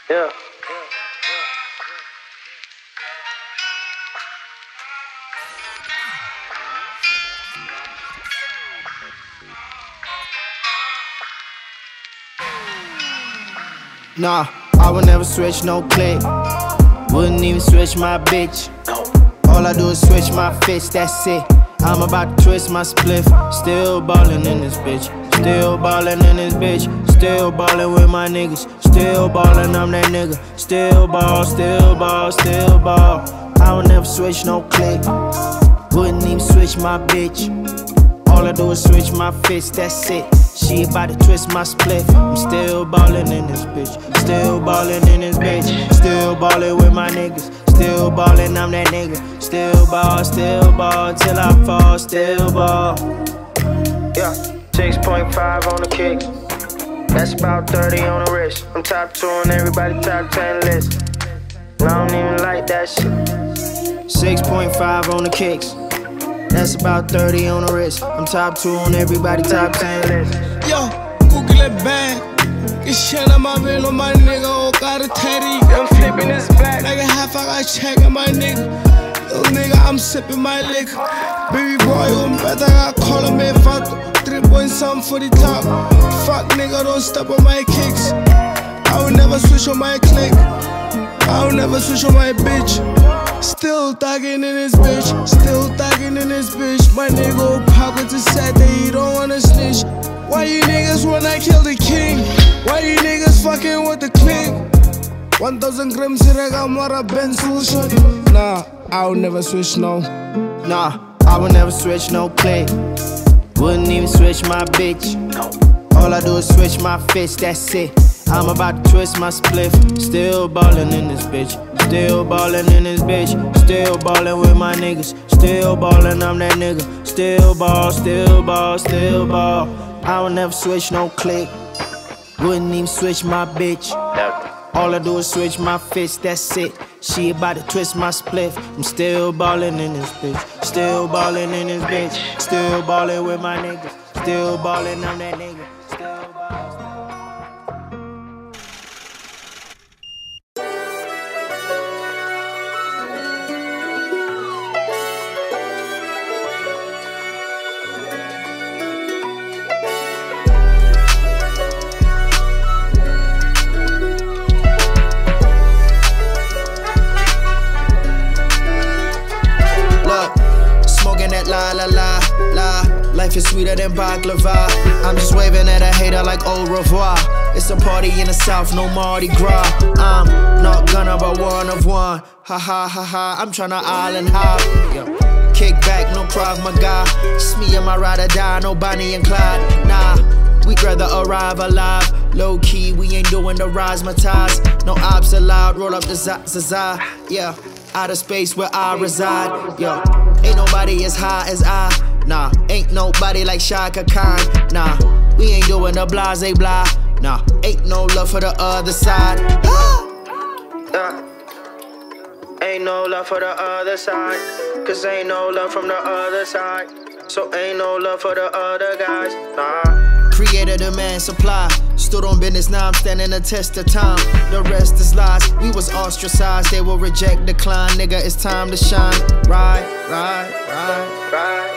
Yeah. Nah, I would never switch no click. Wouldn't even switch my bitch. All I do is switch my fist, that's it. I'm about to twist my spliff. Still ballin' in this bitch. Still ballin' in this bitch. Still ballin' with my niggas. Still ballin', I'm that nigga. Still ball, still ball, still ball. I would never switch no click. Wouldn't even switch my bitch. All I do is switch my fist, that's it. She about to twist my split. I'm still ballin' in this bitch. Still ballin' in this bitch. Still ballin' with my niggas. Still ballin', I'm that nigga. Still ball till I fall. Still ball. Yeah, 6.5 on the kick. That's about 30 on the wrist. I'm top 2 on everybody top 10 list. And I don't even like that shit. 6.5 on the kicks. That's about 30 on the wrist. I'm top 2 on everybody top 10 list. Yo, Google it back. Get shit on my bill on my nigga. Oh, got a teddy. I'm flipping this back. Like a half, I got check on my nigga. Little nigga, I'm sipping my liquor. Baby boy, I'm better. I call him a fat. 3 point something for the top. Fuck nigga, don't step on my kicks. I will never switch on my click. I will never switch on my bitch. Still thugging in this bitch. Still thugging in this bitch. My nigga pockets is sad that he don't wanna snitch. Why you niggas wanna kill the king? Why you niggas fucking with the clique? 1,000 grams Mara Benzel shot. Nah, I will never switch no. Nah, I would never switch no click. Wouldn't even switch my bitch. All I do is switch my fist, that's it. I'm about to twist my spliff. Still ballin' in this bitch. Still ballin' in this bitch. Still ballin' with my niggas. Still ballin', I'm that nigga. Still ball, still ball, still ball. I would never switch no click. Wouldn't even switch my bitch. All I do is switch my fist, that's it. She about to twist my spliff. I'm still ballin' in this bitch. Still ballin' in this bitch. Still ballin' with my niggas. Still ballin', I'm that nigga. Still ball. La la la la, life is sweeter than baklava. I'm just waving at a hater like au revoir. It's a party in the south, no Mardi Gras. I'm not gonna be one of one. Ha ha ha ha, I'm tryna island hop. Kick back, no Krav Maga. Just me and my ride or die, no Bonnie and Clyde. Nah, we'd rather arrive alive. Low key, we ain't doing the razzmatazz. No ops allowed, roll up the za-za-za. Yeah, outer space where I reside. Yo, ain't nobody as high as I. Nah, ain't nobody like Shaka Khan. Nah, we ain't doing the blase blah. Nah, ain't no love for the other side. Ain't no love for the other side. Cause ain't no love from the other side. So ain't no love for the other guys. Nah. Creator, demand, supply. Stood on business, now I'm standing the test of time. The rest is lies. We was ostracized, they will reject, decline. Nigga, it's time to shine. Right.